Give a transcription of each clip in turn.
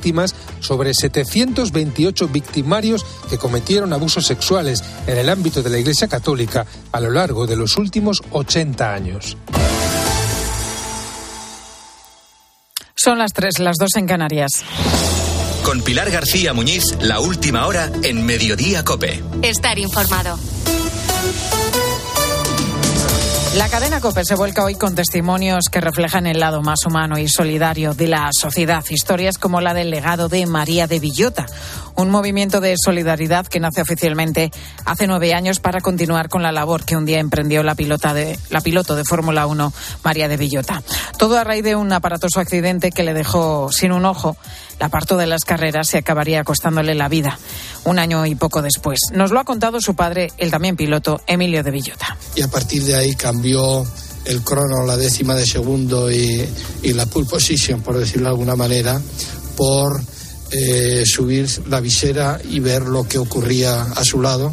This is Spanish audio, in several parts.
víctimas sobre 728 victimarios que cometieron abusos sexuales en el ámbito de la Iglesia Católica a lo largo de los últimos 80 años. Son las 3, las 2 en Canarias. Con Pilar García Muñiz, la última hora en Mediodía COPE. Estar informado. La cadena COPE se vuelca hoy con testimonios que reflejan el lado más humano y solidario de la sociedad. Historias como la del legado de María de Villota, un movimiento de solidaridad que nace oficialmente hace 9 años para continuar con la labor que un día emprendió la piloto de Fórmula 1, María de Villota. Todo a raíz de un aparatoso accidente que le dejó sin un ojo. La parto de las carreras se acabaría costándole la vida 1 año y poco después. Nos lo ha contado su padre, el también piloto, Emilio de Villota. Y a partir de ahí cambió el crono, la décima de segundo y la pole position, por decirlo de alguna manera, por subir la visera y ver lo que ocurría a su lado,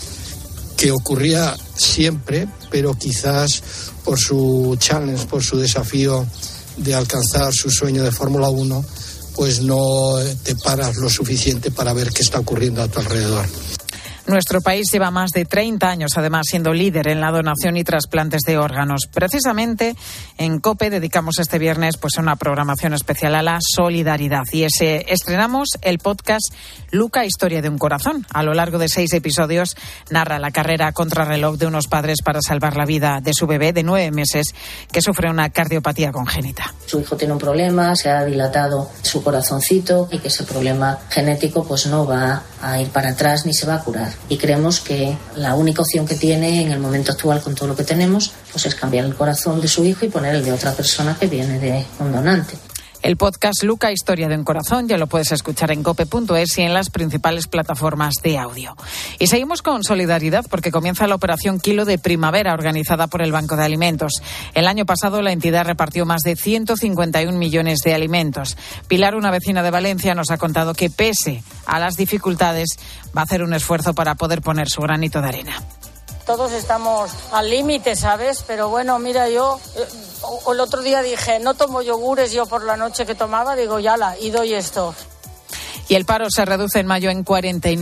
que ocurría siempre, pero quizás por su challenge, por su desafío de alcanzar su sueño de Fórmula 1, pues no te paras lo suficiente para ver qué está ocurriendo a tu alrededor. Nuestro país lleva más de 30 años, además, siendo líder en la donación y trasplantes de órganos. Precisamente en COPE dedicamos este viernes una programación especial a la solidaridad. Y estrenamos el podcast Luca, Historia de un Corazón. A lo largo de 6 episodios narra la carrera a contrarreloj de unos padres para salvar la vida de su bebé de 9 meses que sufre una cardiopatía congénita. Su hijo tiene un problema, se ha dilatado su corazoncito y que ese problema genético no va a ir para atrás ni se va a curar. Y creemos que la única opción que tiene en el momento actual con todo lo que tenemos es cambiar el corazón de su hijo y poner el de otra persona que viene de un donante. El podcast Luca, Historia de un Corazón, ya lo puedes escuchar en cope.es y en las principales plataformas de audio. Y seguimos con solidaridad porque comienza la operación Kilo de Primavera organizada por el Banco de Alimentos. El año pasado la entidad repartió más de 151 millones de alimentos. Pilar, una vecina de Valencia, nos ha contado que pese a las dificultades va a hacer un esfuerzo para poder poner su granito de arena. Todos estamos al límite, ¿sabes? Pero bueno, mira, yo el otro día dije, no tomo yogures yo por la noche que tomaba, digo, yala, y doy esto. Y el paro se reduce en mayo en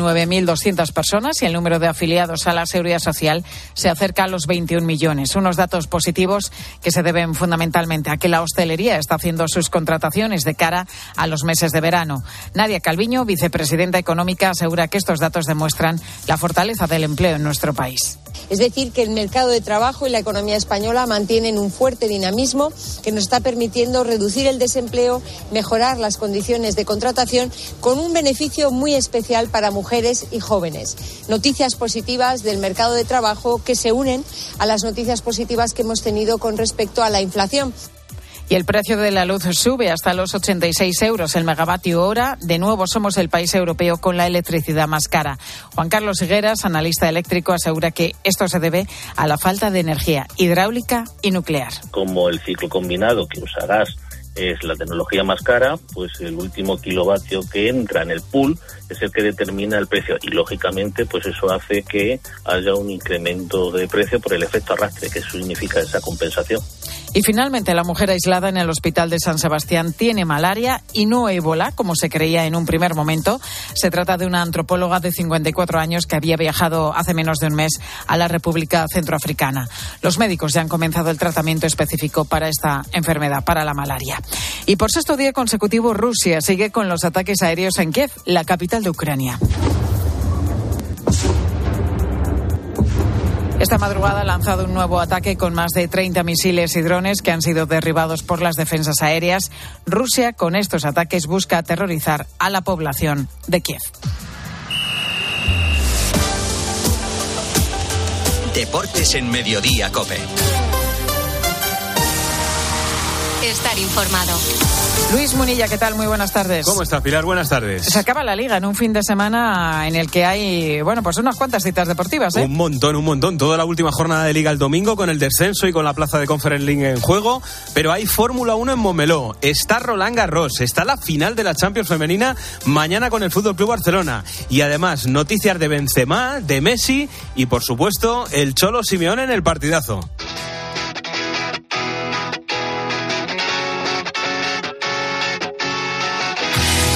49.200 personas y el número de afiliados a la Seguridad Social se acerca a los 21 millones. Unos datos positivos que se deben fundamentalmente a que la hostelería está haciendo sus contrataciones de cara a los meses de verano. Nadia Calviño, vicepresidenta económica, asegura que estos datos demuestran la fortaleza del empleo en nuestro país. Es decir, que el mercado de trabajo y la economía española mantienen un fuerte dinamismo que nos está permitiendo reducir el desempleo, mejorar las condiciones de contratación con un beneficio muy especial para mujeres y jóvenes. Noticias positivas del mercado de trabajo que se unen a las noticias positivas que hemos tenido con respecto a la inflación. Y el precio de la luz sube hasta los 86 euros el megavatio hora. De nuevo somos el país europeo con la electricidad más cara. Juan Carlos Higueras, analista eléctrico, asegura que esto se debe a la falta de energía hidráulica y nuclear. Como el ciclo combinado que usa gas es la tecnología más cara, pues el último kilovatio que entra en el pool es el que determina el precio y lógicamente pues eso hace que haya un incremento de precio por el efecto arrastre, que significa esa compensación. Y finalmente, la mujer aislada en el hospital de San Sebastián tiene malaria y no ébola, como se creía en un primer momento. Se trata de una antropóloga de 54 años que había viajado hace menos de un mes a la República Centroafricana. Los médicos ya han comenzado el tratamiento específico para esta enfermedad, para la malaria. Y por 6º día consecutivo, Rusia sigue con los ataques aéreos en Kiev, la capital de Ucrania. Esta madrugada ha lanzado un nuevo ataque con más de 30 misiles y drones que han sido derribados por las defensas aéreas. Rusia, con estos ataques, busca aterrorizar a la población de Kiev. Deportes en Mediodía COPE. Estar informado. Luis Munilla, ¿qué tal? Muy buenas tardes. ¿Cómo está, Pilar? Buenas tardes. Se acaba la Liga en un fin de semana en el que hay, unas cuantas citas deportivas, ¿eh? Un montón. Toda la última jornada de Liga el domingo con el descenso y con la plaza de Conference League en juego. Pero hay Fórmula 1 en Montmeló. Está Roland Garros. Está la final de la Champions femenina mañana con el Fútbol Club Barcelona. Y además, noticias de Benzema, de Messi y, por supuesto, el Cholo Simeone en el partidazo.